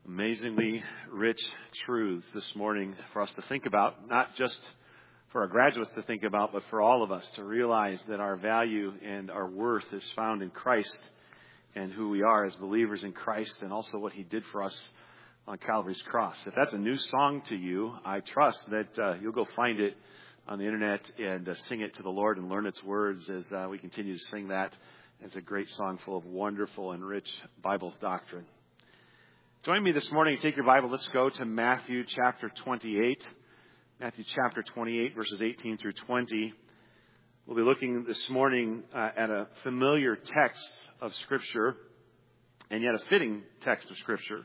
Amazingly rich truths this morning for us to think about, not just for our graduates to think about, but for all of us to realize that our value and our worth is found in Christ and who we are as believers in Christ, and also what He did for us on Calvary's cross. If that's a new song to you, I trust that you'll go find it on the internet and sing it to the Lord and learn its words as we continue to sing that. It's a great song full of wonderful and rich Bible doctrine. Join me this morning. Take your Bible. Let's go to Matthew chapter 28. Matthew chapter 28, verses 18 through 20. We'll be looking this morning at a familiar text of Scripture, and yet a fitting text of Scripture.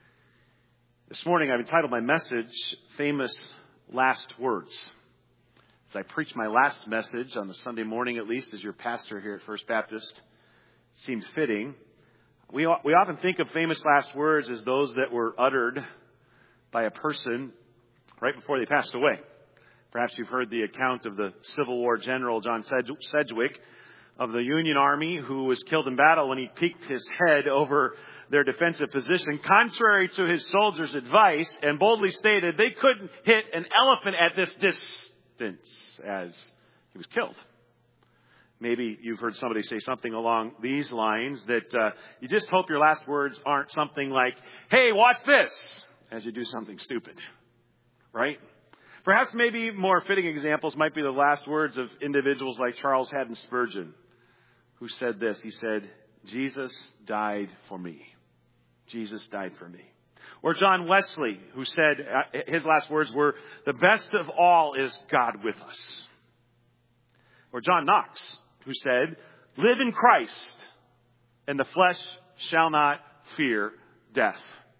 This morning I've entitled my message, Famous Last Words. As I preach my last message on the Sunday morning, at least as your pastor here at First Baptist, it seemed fitting. We often think of famous last words as those that were uttered by a person right before they passed away. Perhaps you've heard the account of the Civil War general John Sedgwick of the Union Army, who was killed in battle when he peeked his head over their defensive position, contrary to his soldiers' advice, and boldly stated they couldn't hit an elephant at this distance as he was killed. Maybe you've heard somebody say something along these lines, that you just hope your last words aren't something like, "Hey, watch this," as you do something stupid. Right? Perhaps maybe more fitting examples might be the last words of individuals like Charles Haddon Spurgeon, who said this. He said, "Jesus died for me. Jesus died for me." Or John Wesley, who said, his last words were, "The best of all is God with us." Or John Knox, who said, "Live in Christ, and the flesh shall not fear death."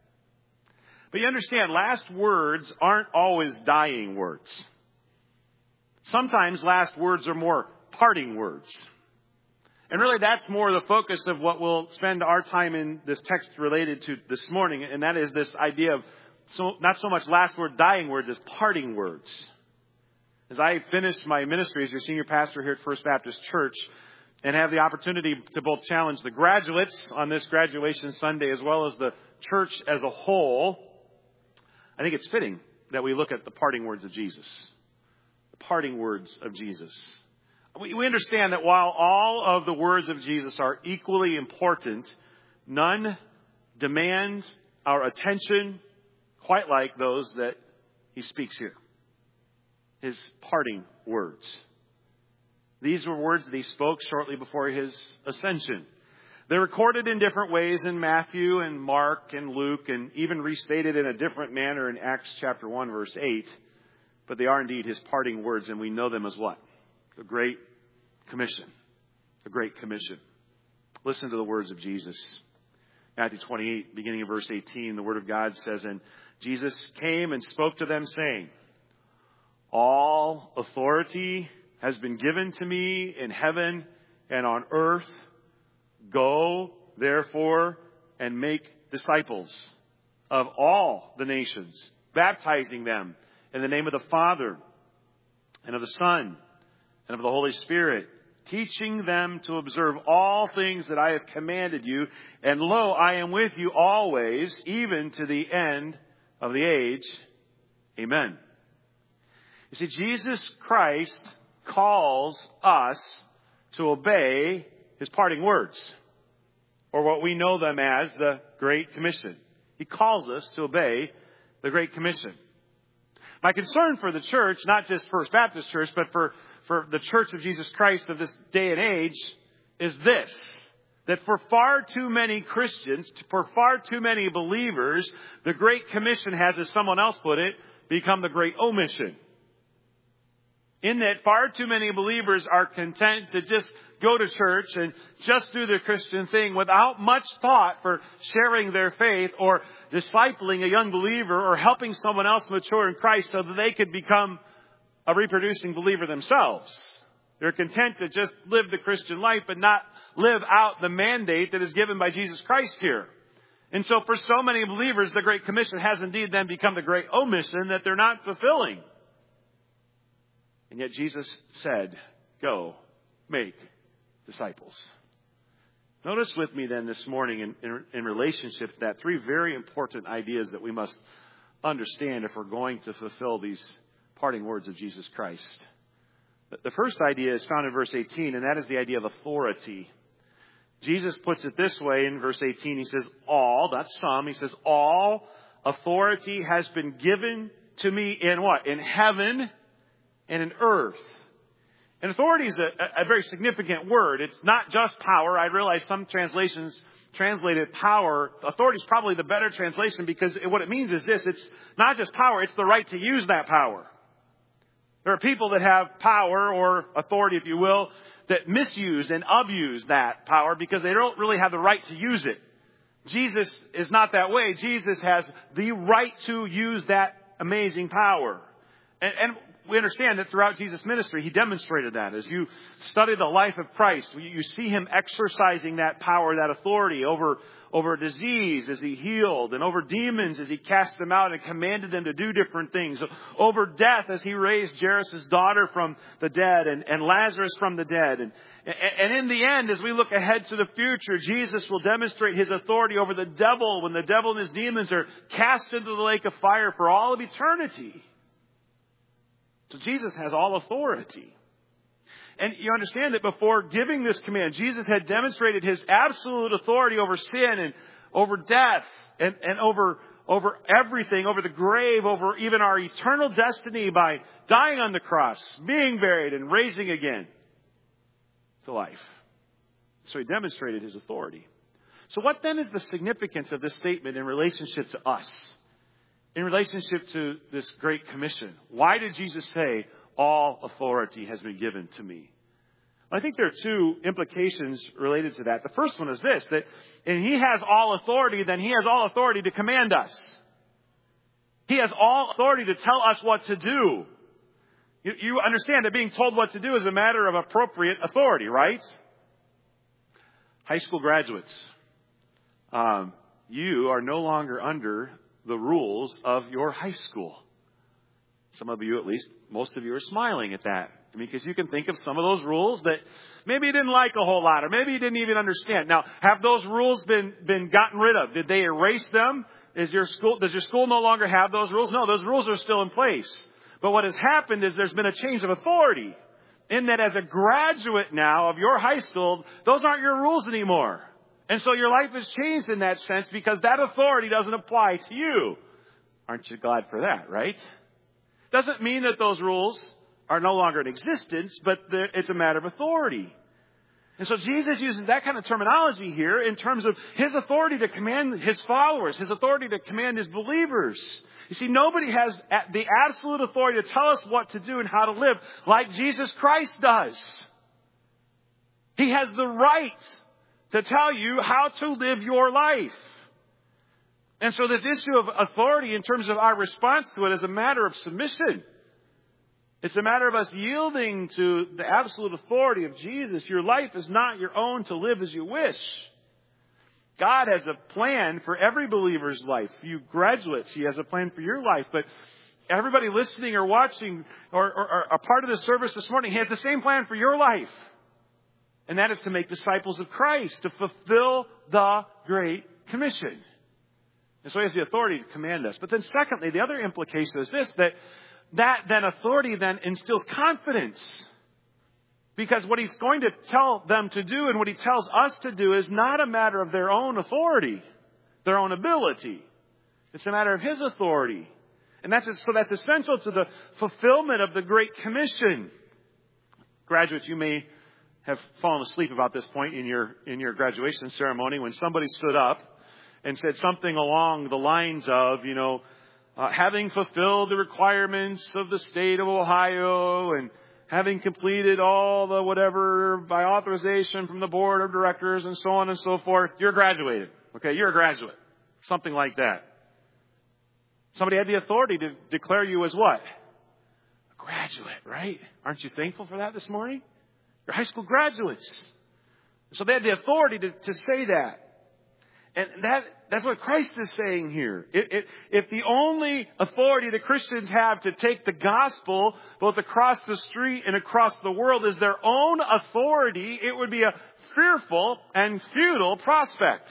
But you understand, last words aren't always dying words. Sometimes last words are more parting words. And really that's more the focus of what we'll spend our time in this text related to this morning. And that is this idea of not so much last word, dying words, as parting words. As I finish my ministry as your senior pastor here at First Baptist Church and have the opportunity to both challenge the graduates on this graduation Sunday as well as the church as a whole, I think it's fitting that we look at the parting words of Jesus. The parting words of Jesus. We understand that while all of the words of Jesus are equally important, none demand our attention quite like those that He speaks here. His parting words. These were words that He spoke shortly before His ascension. They're recorded in different ways in Matthew and Mark and Luke, and even restated in a different manner in Acts chapter 1, verse 8. But they are indeed His parting words, and we know them as what? The Great Commission. The Great Commission. Listen to the words of Jesus. Matthew 28, beginning of verse 18, the Word of God says, "And Jesus came and spoke to them, saying, All authority has been given to me in heaven and on earth. Go, therefore, and make disciples of all the nations, baptizing them in the name of the Father and of the Son and of the Holy Spirit, teaching them to observe all things that I have commanded you. And lo, I am with you always, even to the end of the age. Amen." You see, Jesus Christ calls us to obey His parting words, or what we know them as the Great Commission. He calls us to obey the Great Commission. My concern for the church, not just First Baptist Church, but for the Church of Jesus Christ of this day and age, is this: that for far too many Christians, for far too many believers, the Great Commission has, as someone else put it, become the Great Omission. In that far too many believers are content to just go to church and just do the Christian thing without much thought for sharing their faith or discipling a young believer or helping someone else mature in Christ so that they could become a reproducing believer themselves. They're content to just live the Christian life but not live out the mandate that is given by Jesus Christ here. And so for so many believers, the Great Commission has indeed then become the Great Omission that they're not fulfilling. And yet Jesus said, "Go, make disciples." Notice with me then this morning in relationship to that, three very important ideas that we must understand if we're going to fulfill these parting words of Jesus Christ. The first idea is found in verse 18, and that is the idea of authority. Jesus puts it this way in verse 18. He says, all, that's some. He says, all authority has been given to me in what? In heaven and in earth. And authority is a very significant word. It's not just power. I realize some translations translated power. Authority is probably the better translation because what it means is this. It's not just power. It's the right to use that power. There are people that have power or authority, if you will, that misuse and abuse that power because they don't really have the right to use it. Jesus is not that way. Jesus has the right to use that amazing power. And we understand that throughout Jesus' ministry, He demonstrated that. As you study the life of Christ, you see Him exercising that power, that authority over disease as He healed, and over demons as He cast them out and commanded them to do different things, over death as He raised Jairus' daughter from the dead and Lazarus from the dead. And in the end, as we look ahead to the future, Jesus will demonstrate His authority over the devil when the devil and his demons are cast into the lake of fire for all of eternity. So Jesus has all authority. And you understand that before giving this command, Jesus had demonstrated His absolute authority over sin and over death and over everything, over the grave, over even our eternal destiny by dying on the cross, being buried, and raising again to life. So He demonstrated His authority. So what then is the significance of this statement in relationship to us? In relationship to this Great Commission? Why did Jesus say, all authority has been given to me? I think there are two implications related to that. The first one is this, that if He has all authority, then He has all authority to command us. He has all authority to tell us what to do. You understand that being told what to do is a matter of appropriate authority, right? High school graduates, you are no longer under the rules of your high school. Some of you, at least, most of you are smiling at that. I mean, because you can think of some of those rules that maybe you didn't like a whole lot, or maybe you didn't even understand. Now, have those rules been gotten rid of? Did they erase them? Does your school no longer have those rules? No, those rules are still in place. But what has happened is there's been a change of authority. In that as a graduate now of your high school, those aren't your rules anymore. And so your life has changed in that sense because that authority doesn't apply to you. Aren't you glad for that, right? Doesn't mean that those rules are no longer in existence, but it's a matter of authority. And so Jesus uses that kind of terminology here in terms of His authority to command His followers, His authority to command His believers. You see, nobody has the absolute authority to tell us what to do and how to live like Jesus Christ does. He has the right to tell you how to live your life. And so this issue of authority in terms of our response to it is a matter of submission. It's a matter of us yielding to the absolute authority of Jesus. Your life is not your own to live as you wish. God has a plan for every believer's life. You graduates, He has a plan for your life. But everybody listening or watching or a part of the service this morning, He has the same plan for your life. And that is to make disciples of Christ, to fulfill the Great Commission. And so He has the authority to command us. But then secondly, the other implication is this, that then authority then instills confidence. Because what He's going to tell them to do and what He tells us to do is not a matter of their own authority, their own ability. It's a matter of His authority. And that's essential to the fulfillment of the Great Commission. Graduates, you may have fallen asleep about this point in your graduation ceremony when somebody stood up and said something along the lines of, having fulfilled the requirements of the state of Ohio and having completed all the whatever by authorization from the board of directors and so on and so forth, you're graduated. Okay, you're a graduate. Something like that. Somebody had the authority to declare you as what? A graduate, right? Aren't you thankful for that this morning? You're high school graduates. So they had the authority to say that. And that's what Christ is saying here. If the only authority that Christians have to take the gospel both across the street and across the world is their own authority, it would be a fearful and futile prospect.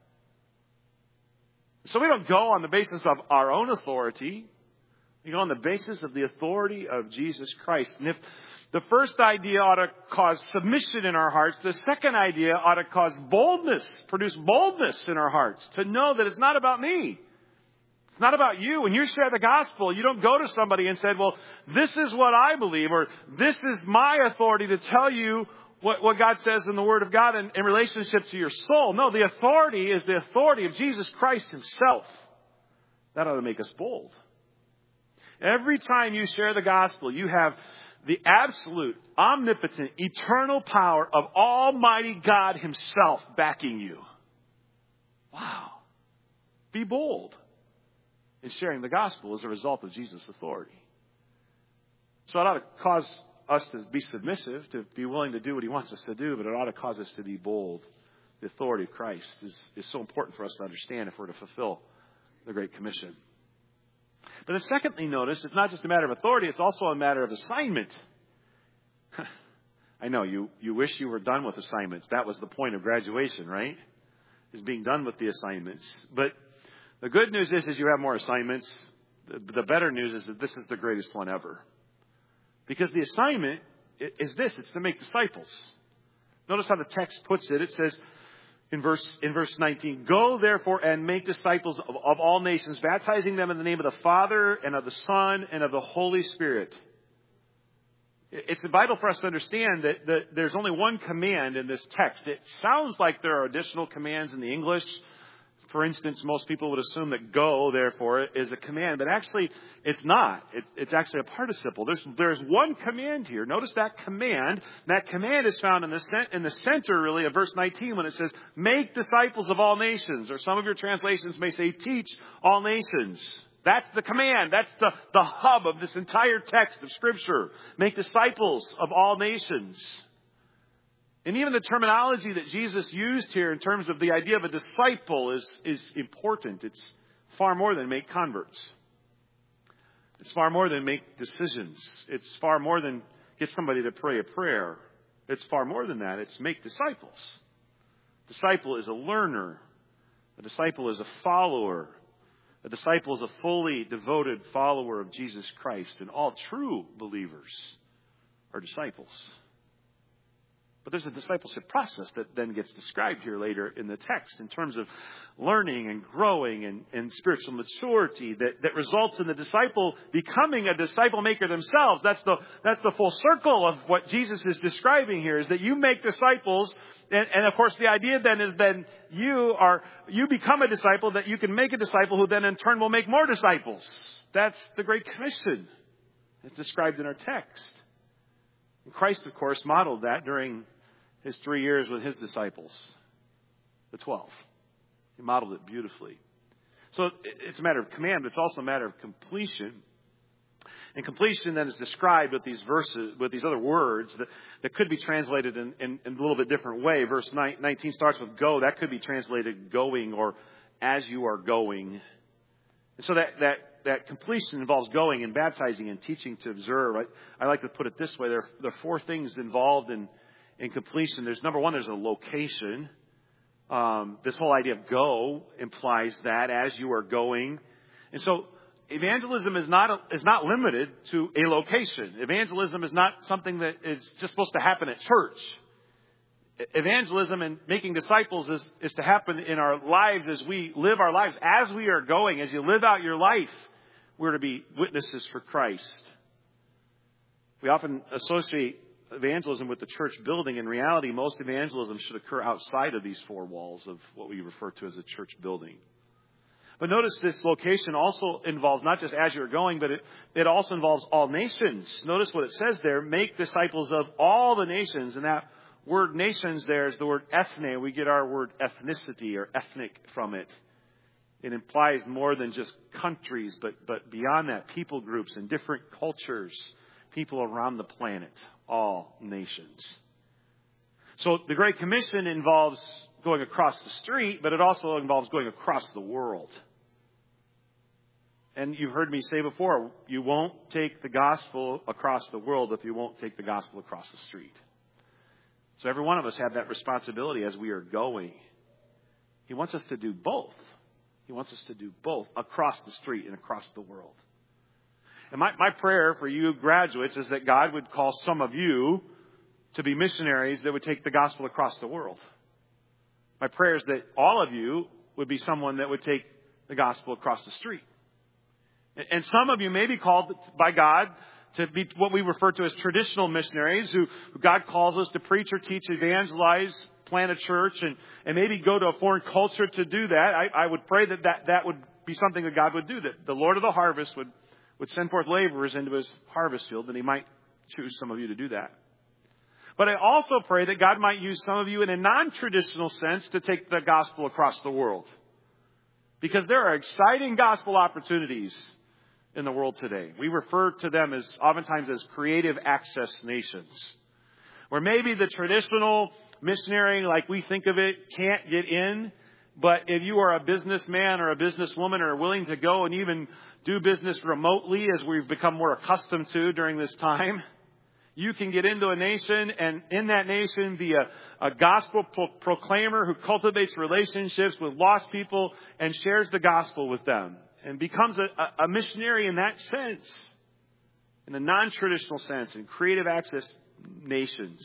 So we don't go on the basis of our own authority. We go on the basis of the authority of Jesus Christ. And if the first idea ought to cause submission in our hearts, the second idea ought to cause boldness, produce boldness in our hearts, to know that it's not about me. It's not about you. When you share the gospel, you don't go to somebody and say, well, this is what I believe, or this is my authority to tell you what God says in the Word of God in relationship to your soul. No, the authority is the authority of Jesus Christ himself. That ought to make us bold. Every time you share the gospel, you have the absolute, omnipotent, eternal power of Almighty God himself backing you. Wow. Be bold in sharing the gospel as a result of Jesus' authority. So it ought to cause us to be submissive, to be willing to do what he wants us to do, but it ought to cause us to be bold. The authority of Christ is so important for us to understand if we're to fulfill the Great Commission. But then secondly, notice, it's not just a matter of authority, it's also a matter of assignment. I know, you wish you were done with assignments. That was the point of graduation, right? Is being done with the assignments. But the good news is you have more assignments. The better news is that this is the greatest one ever. Because the assignment is this, it's to make disciples. Notice how the text puts it. It says in verse 19, go therefore and make disciples of all nations, baptizing them in the name of the Father and of the Son and of the Holy Spirit. It's vital for us to understand that there's only one command in this text. It sounds like there are additional commands in the English. For instance, most people would assume that go, therefore, is a command. But actually, it's not. It's actually a participle. There's one command here. Notice that command. That command is found in the center, really, of verse 19 when it says, make disciples of all nations. Or some of your translations may say, teach all nations. That's the command. That's the hub of this entire text of Scripture. Make disciples of all nations. And even the terminology that Jesus used here in terms of the idea of a disciple is important. It's far more than make converts. It's far more than make decisions. It's far more than get somebody to pray a prayer. It's far more than that. It's make disciples. A disciple is a learner. A disciple is a follower. A disciple is a fully devoted follower of Jesus Christ. And all true believers are disciples. But there's a discipleship process that then gets described here later in the text in terms of learning and growing and spiritual maturity that results in the disciple becoming a disciple maker themselves. That's the full circle of what Jesus is describing here, is that you make disciples. And of course, the idea then is then you become a disciple, that you can make a disciple who then in turn will make more disciples. That's the Great Commission. It's described in our text. And Christ, of course, modeled that during his 3 years with his disciples, the 12. He modeled it beautifully. So it's a matter of command, but it's also a matter of completion. And completion then is described with these verses, with these other words that could be translated in a little bit different way. Verse 19 starts with go. That could be translated going or as you are going. And so that completion involves going and baptizing and teaching to observe. I like to put it this way. There are four things involved in completion. There's number one, there's a location. This whole idea of go implies that as you are going. And so evangelism is not limited to a location. Evangelism is not something that is just supposed to happen at church. Evangelism and making disciples is to happen in our lives as we live our lives. As we are going, as you live out your life, we're to be witnesses for Christ. We often associate evangelism with the church building. In reality, most evangelism should occur outside of these four walls of what we refer to as a church building. But notice this location also involves not just as you're going, but it also involves all nations. Notice what it says there, make disciples of all the nations. And that word nations there is the word ethne. We get our word ethnicity or ethnic from it. It implies more than just countries, but beyond that, people groups and different cultures, people around the planet, all nations. So the Great Commission involves going across the street, but it also involves going across the world. And you've heard me say before, you won't take the gospel across the world if you won't take the gospel across the street. So every one of us have that responsibility as we are going. He wants us to do both. He wants us to do both across the street and across the world. And my prayer for you graduates is that God would call some of you to be missionaries that would take the gospel across the world. My prayer is that all of you would be someone that would take the gospel across the street. And some of you may be called by God to be what we refer to as traditional missionaries, who God calls us to preach or teach, evangelize, plant a church, and maybe go to a foreign culture to do that. I would pray that would be something that God would do, that the Lord of the harvest would send forth laborers into his harvest field, and he might choose some of you to do that. But I also pray that God might use some of you in a non-traditional sense to take the gospel across the world. Because there are exciting gospel opportunities in the world today. We refer to them as oftentimes as creative access nations, where maybe the traditional missionary, like we think of it, can't get in. But if you are a businessman or a businesswoman or are willing to go and even do business remotely, as we've become more accustomed to during this time, you can get into a nation and in that nation be a gospel proclaimer who cultivates relationships with lost people and shares the gospel with them and becomes a missionary in that sense, in a non-traditional sense, in creative access nations.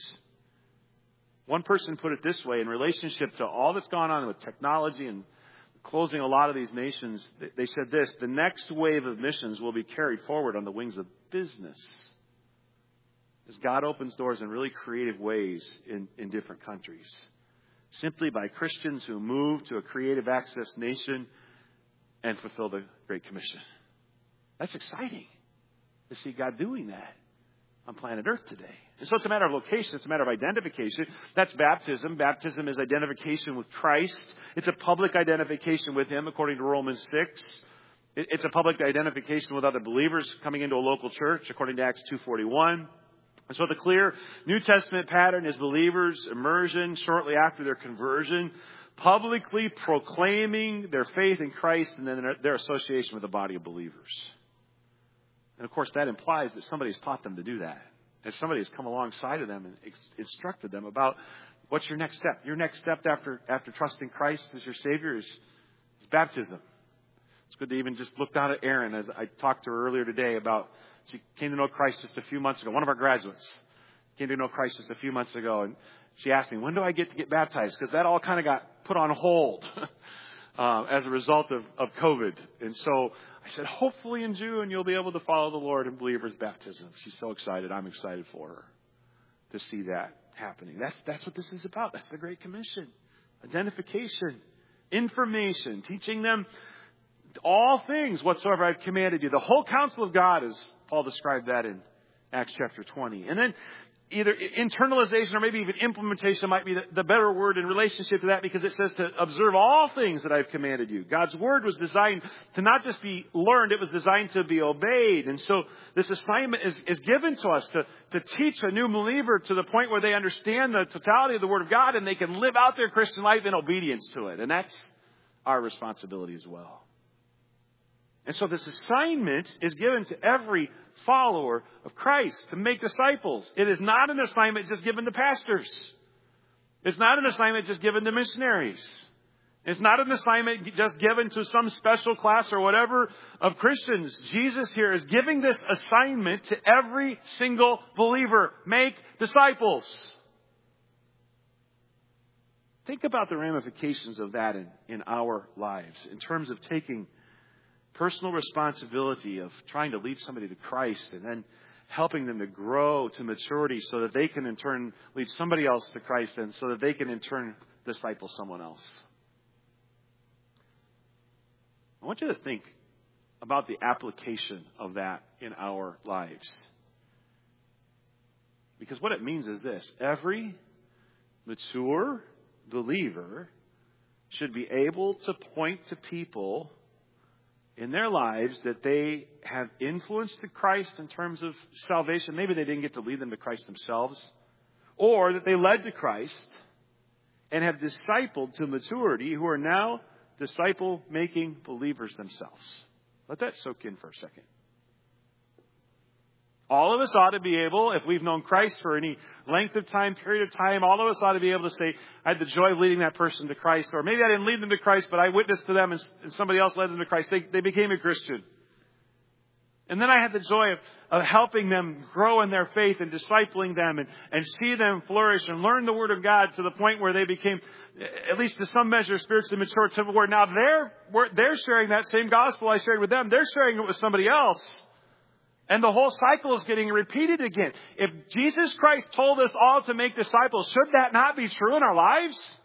One person put it this way, in relationship to all that's gone on with technology and closing a lot of these nations, they said this: the next wave of missions will be carried forward on the wings of business, as God opens doors in really creative ways in different countries, simply by Christians who move to a creative access nation and fulfill the Great Commission. That's exciting to see God doing that on planet Earth today. And so it's a matter of location. It's a matter of identification. That's baptism. Baptism is identification with Christ. It's a public identification with Him, according to Romans 6. It's a public identification with other believers coming into a local church, according to Acts 2:41. And so the clear New Testament pattern is believers' immersion shortly after their conversion, publicly proclaiming their faith in Christ and then their association with the body of believers. And of course, that implies that somebody's taught them to do that. And somebody has come alongside of them and instructed them about what's your next step. Your next step after trusting Christ as your Savior is baptism. It's good to even just look down at Erin, as I talked to her earlier today about, she came to know Christ just a few months ago. One of our graduates came to know Christ just a few months ago. And she asked me, when do I get to get baptized? Because that all kind of got put on hold as a result of COVID. And so I said, hopefully in June you'll be able to follow the Lord in believer's baptism. She's so excited. I'm excited for her to see that happening. That's what this is about. That's the Great Commission. Identification, information, teaching them all things whatsoever I've commanded you. The whole counsel of God, as Paul described that in Acts chapter 20. And then either internalization or maybe even implementation might be the better word in relationship to that, because it says to observe all things that I've commanded you. God's word was designed to not just be learned, it was designed to be obeyed. And so this assignment is given to us to teach a new believer to the point where they understand the totality of the word of God and they can live out their Christian life in obedience to it. And that's our responsibility as well. And so this assignment is given to every follower of Christ to make disciples. It is not an assignment just given to pastors. It's not an assignment just given to missionaries. It's not an assignment just given to some special class or whatever of Christians. Jesus here is giving this assignment to every single believer. Make disciples. Think about the ramifications of that in our lives in terms of taking personal responsibility of trying to lead somebody to Christ and then helping them to grow to maturity so that they can in turn lead somebody else to Christ and so that they can in turn disciple someone else. I want you to think about the application of that in our lives. Because what it means is this: every mature believer should be able to point to people in their lives that they have influenced to Christ in terms of salvation. Maybe they didn't get to lead them to Christ themselves, or that they led to Christ, and have discipled to maturity, who are now disciple-making believers themselves. Let that soak in for a second. All of us ought to be able, if we've known Christ for any length of time, period of time, all of us ought to be able to say, I had the joy of leading that person to Christ. Or maybe I didn't lead them to Christ, but I witnessed to them and somebody else led them to Christ. They became a Christian. And then I had the joy of helping them grow in their faith and discipling them and see them flourish and learn the Word of God to the point where they became, at least to some measure, spiritually mature to where now they're sharing that same gospel I shared with them. They're sharing it with somebody else. And the whole cycle is getting repeated again. If Jesus Christ told us all to make disciples, should that not be true in our lives?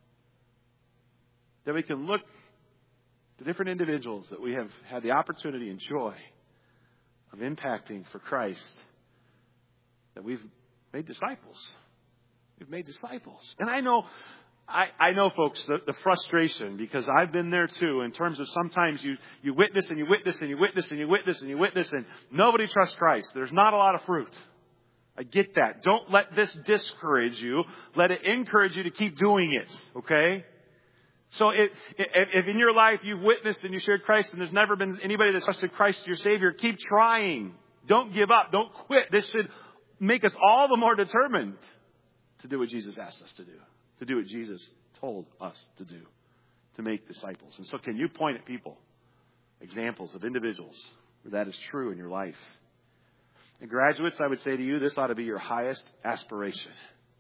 That we can look to different individuals that we have had the opportunity and joy of impacting for Christ, that we've made disciples. We've made disciples. And I know, folks, the frustration, because I've been there too, in terms of sometimes you witness and you witness and you witness and you witness and you witness and nobody trusts Christ. There's not a lot of fruit. I get that. Don't let this discourage you. Let it encourage you to keep doing it. Okay? So if in your life you've witnessed and you shared Christ and there's never been anybody that's trusted Christ as your Savior, keep trying. Don't give up. Don't quit. This should make us all the more determined to do what Jesus asked us to do. To do what Jesus told us to do. To make disciples. And so can you point at people, examples of individuals where that is true in your life? And graduates, I would say to you, this ought to be your highest aspiration.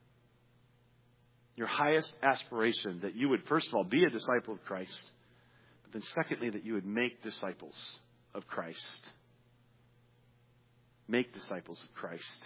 Your highest aspiration, that you would, first of all, be a disciple of Christ. But then secondly, that you would make disciples of Christ. Make disciples of Christ.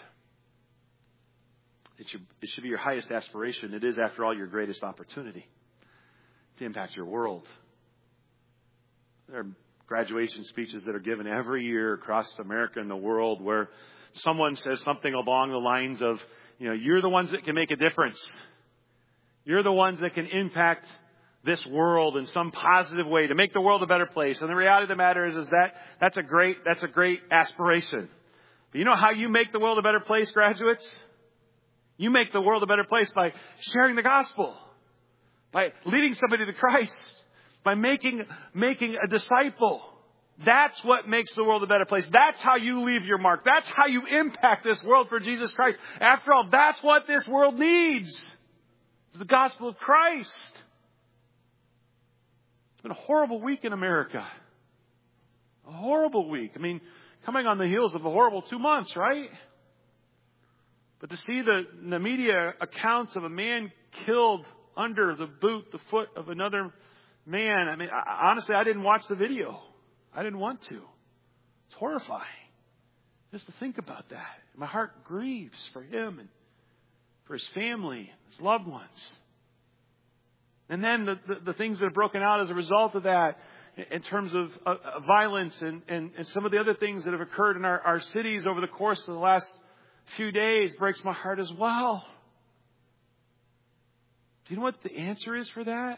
It should be your highest aspiration. It is, after all, your greatest opportunity to impact your world. There are graduation speeches that are given every year across America and the world where someone says something along the lines of, you're the ones that can make a difference. You're the ones that can impact this world in some positive way to make the world a better place. And the reality of the matter is that that's a great aspiration. But you know how you make the world a better place, graduates? You make the world a better place by sharing the gospel, by leading somebody to Christ, by making a disciple. That's what makes the world a better place. That's how you leave your mark. That's how you impact this world for Jesus Christ. After all, that's what this world needs. It's the gospel of Christ. It's been a horrible week in America. A horrible week. I mean, coming on the heels of a horrible 2 months, right? But to see the media accounts of a man killed under the foot of another man. I mean, honestly, I didn't watch the video. I didn't want to. It's horrifying just to think about that. My heart grieves for him and for his family, his loved ones. And then the things that have broken out as a result of that in terms of violence and some of the other things that have occurred in our cities over the course of the last few days breaks my heart as well. Do you know what the answer is for that?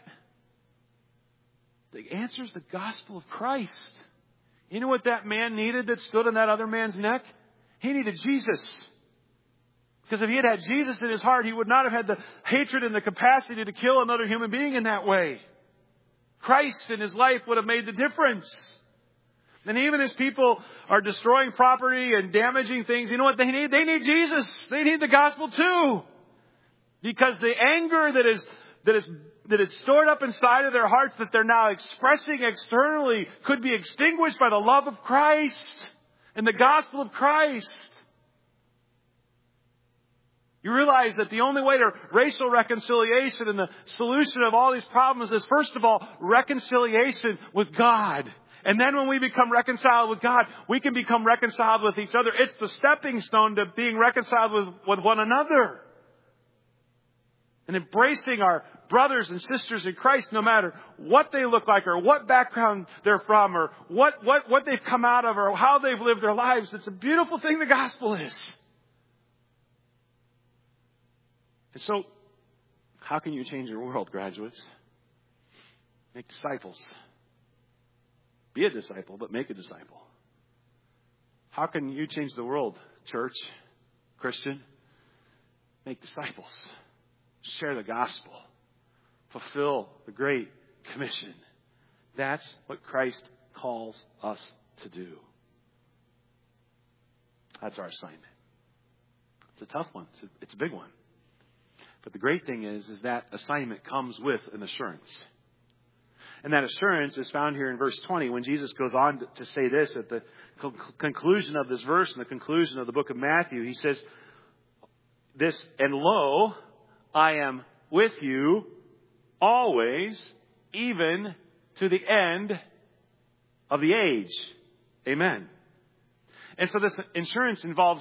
The answer is the gospel of Christ. You know what that man needed that stood on that other man's neck? He needed Jesus. Because if he had Jesus in his heart, he would not have had the hatred and the capacity to kill another human being in that way. Christ in his life would have made the difference. And even as people are destroying property and damaging things, you know what they need? They need Jesus. They need the gospel too. Because the anger that is stored up inside of their hearts that they're now expressing externally could be extinguished by the love of Christ and the gospel of Christ. You realize that the only way to racial reconciliation and the solution of all these problems is, first of all, reconciliation with God. And then when we become reconciled with God, we can become reconciled with each other. It's the stepping stone to being reconciled with one another. And embracing our brothers and sisters in Christ, no matter what they look like or what background they're from or what they've come out of or how they've lived their lives. It's a beautiful thing the gospel is. And so, how can you change your world, graduates? Make disciples. Be a disciple, but make a disciple. How can you change the world, church, Christian? Make disciples. Share the gospel. fulfill the Great Commission. That's what Christ calls us to do. That's our assignment. It's a tough one. It's a big one. But the great thing is that assignment comes with an assurance. And that assurance is found here in verse 20 when Jesus goes on to say this at the conclusion of this verse and the conclusion of the book of Matthew. He says this, and lo, I am with you always, even to the end of the age. Amen. And so this assurance involves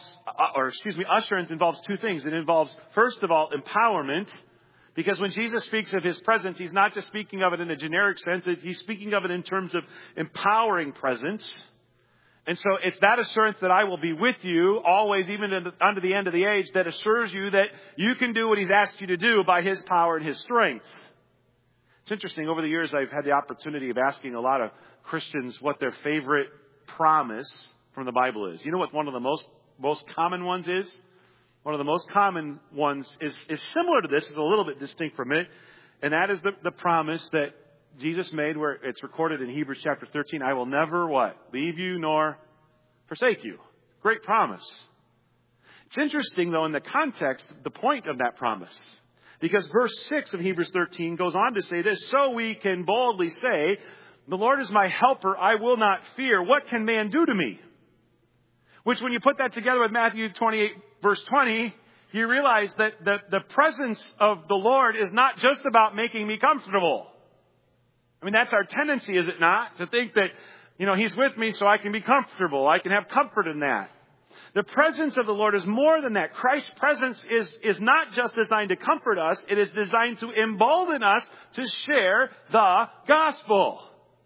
two things. It involves, first of all, empowerment. Because when Jesus speaks of His presence, He's not just speaking of it in a generic sense. He's speaking of it in terms of empowering presence. And so it's that assurance that I will be with you always, even unto the end of the age, that assures you that you can do what He's asked you to do by His power and His strength. It's interesting. Over the years, I've had the opportunity of asking a lot of Christians what their favorite promise from the Bible is. You know what one of the most common ones is? One of the most common ones is similar to this. It's a little bit distinct from it. And that is the promise that Jesus made where it's recorded in Hebrews chapter 13. I will never what? Leave you nor forsake you. Great promise. It's interesting, though, in the context, the point of that promise. Because verse 6 of Hebrews 13 goes on to say this. So we can boldly say, the Lord is my helper. I will not fear. What can man do to me? Which when you put that together with Matthew 28, verse 20, you realize that the presence of the Lord is not just about making me comfortable. I mean, that's our tendency, is it not? To think that, He's with me so I can be comfortable. I can have comfort in that. The presence of the Lord is more than that. Christ's presence is not just designed to comfort us. It is designed to embolden us to share the gospel.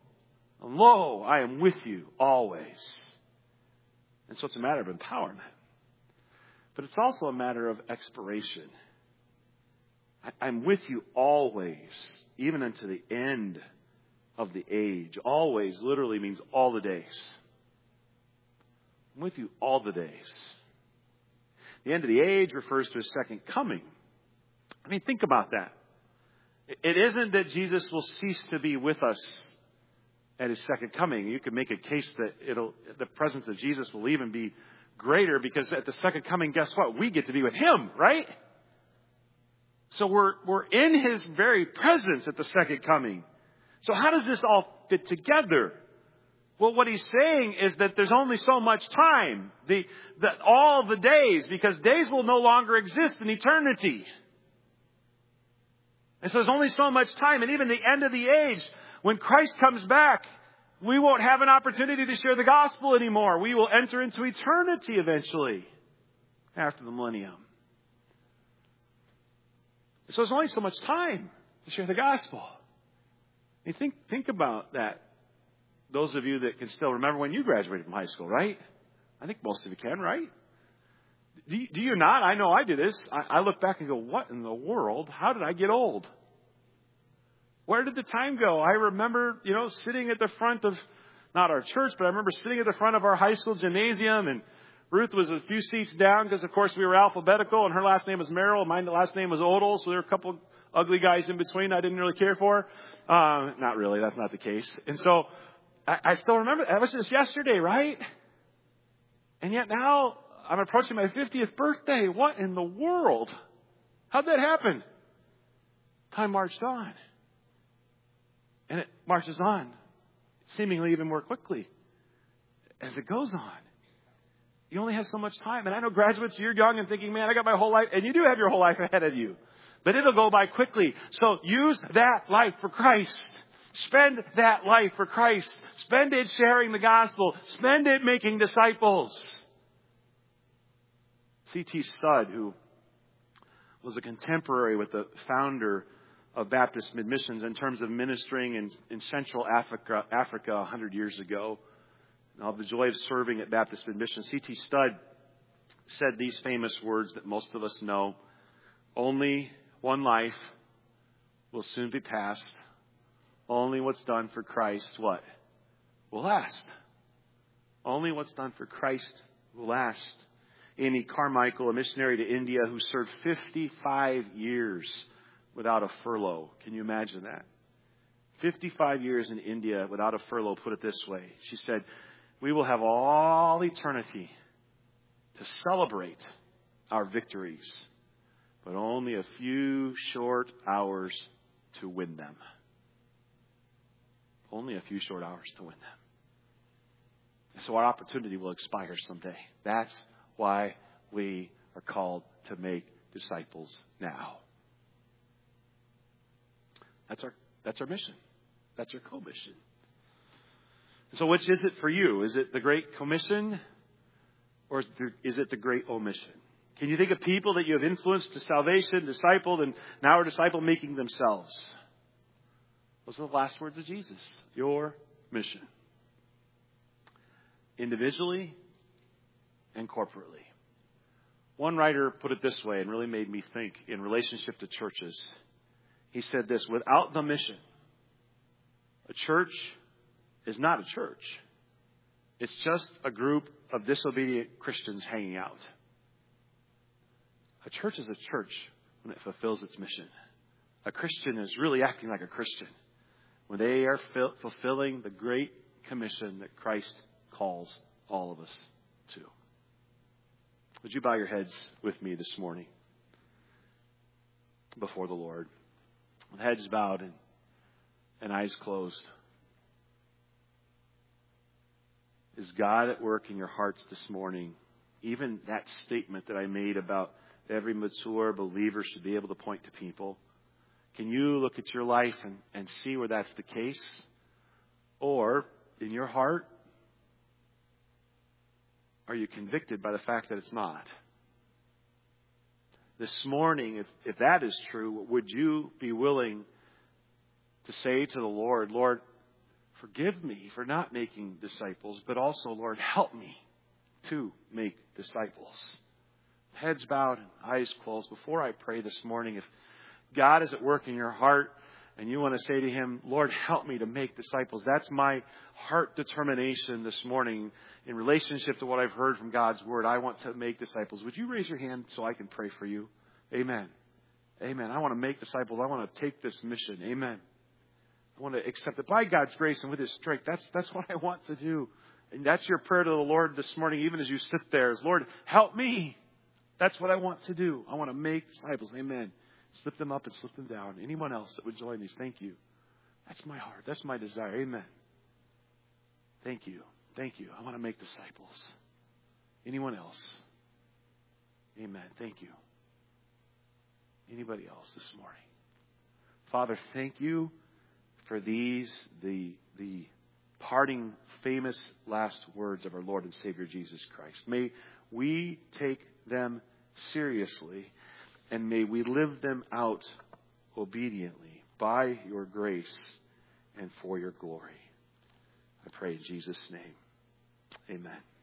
Lo, I am with you always. And so it's a matter of empowerment. But it's also a matter of expiration. I'm with you always, even unto the end of the age. Always literally means all the days. I'm with you all the days. The end of the age refers to His second coming. I mean, think about that. It isn't that Jesus will cease to be with us at His second coming. You could make a case that the presence of Jesus will even be greater, because at the second coming, guess what? We get to be with Him, right? So we're in His very presence at the second coming. So how does this all fit together? Well, what He's saying is that there's only so much time. All the days, because days will no longer exist in eternity. And so there's only so much time. And even the end of the age, when Christ comes back, we won't have an opportunity to share the gospel anymore. We will enter into eternity eventually after the millennium. So there's only so much time to share the gospel. You think about that. Those of you that can still remember when you graduated from high school, right? I think most of you can, right? Do you not? I know I do this. I look back and go, what in the world? How did I get old? Where did the time go? I remember, sitting at the front of, not our church, but I remember sitting at the front of our high school gymnasium, and Ruth was a few seats down because, of course, we were alphabetical, and her last name was Merrill, and my last name was Odell, so there were a couple ugly guys in between I didn't really care for. Not really, that's not the case. And so I still remember, that was just yesterday, right? And yet now I'm approaching my 50th birthday. What in the world? How'd that happen? Time marched on. And it marches on, seemingly even more quickly as it goes on. You only have so much time. And I know graduates, you're young and thinking, man, I got my whole life. And you do have your whole life ahead of you. But it'll go by quickly. So use that life for Christ. Spend that life for Christ. Spend it sharing the gospel. Spend it making disciples. C.T. Studd, who was a contemporary with the founder of Baptist Mid-Missions in terms of ministering in Central Africa 100 years ago, and all the joy of serving at Baptist Mid-Missions, C.T. Studd said these famous words that most of us know. Only one life will soon be past. Only what's done for Christ, what? Will last. Only what's done for Christ will last. Amy Carmichael, a missionary to India who served 55 years without a furlough. Can you imagine that? 55 years in India without a furlough, put it this way. She said, we will have all eternity to celebrate our victories, but only a few short hours to win them. Only a few short hours to win them. So our opportunity will expire someday. That's why we are called to make disciples now. That's our mission. That's our commission. So which is it for you? Is it the Great Commission or is it the Great Omission? Can you think of people that you have influenced to salvation, discipled, and now are disciple making themselves? Those are the last words of Jesus. Your mission. Individually and corporately. One writer put it this way and really made me think in relationship to churches. He said this, without the mission, a church is not a church. It's just a group of disobedient Christians hanging out. A church is a church when it fulfills its mission. A Christian is really acting like a Christian when they are fulfilling the great commission that Christ calls all of us to. Would you bow your heads with me this morning before the Lord? With heads bowed and eyes closed. Is God at work in your hearts this morning? Even that statement that I made about every mature believer should be able to point to people. Can you look at your life and see where that's the case? Or in your heart, are you convicted by the fact that it's not? This morning, if that is true, would you be willing to say to the Lord, Lord, forgive me for not making disciples, but also, Lord, help me to make disciples. Heads bowed and eyes closed. Before I pray this morning, if God is at work in your heart and you want to say to Him, Lord, help me to make disciples. That's my heart determination this morning in relationship to what I've heard from God's Word. I want to make disciples. Would you raise your hand so I can pray for you? Amen. Amen. I want to make disciples. I want to take this mission. Amen. I want to accept it by God's grace and with His strength. That's what I want to do. And that's your prayer to the Lord this morning, even as you sit there, is, Lord, help me. That's what I want to do. I want to make disciples. Amen. Slip them up and slip them down. Anyone else that would join these, thank you. That's my heart. That's my desire. Amen. Thank you. Thank you. I want to make disciples. Anyone else? Amen. Thank you. Anybody else this morning? Father, thank you for these, the parting famous last words of our Lord and Savior Jesus Christ. May we take them seriously, and may we live them out obediently by your grace and for your glory. I pray in Jesus' name. Amen.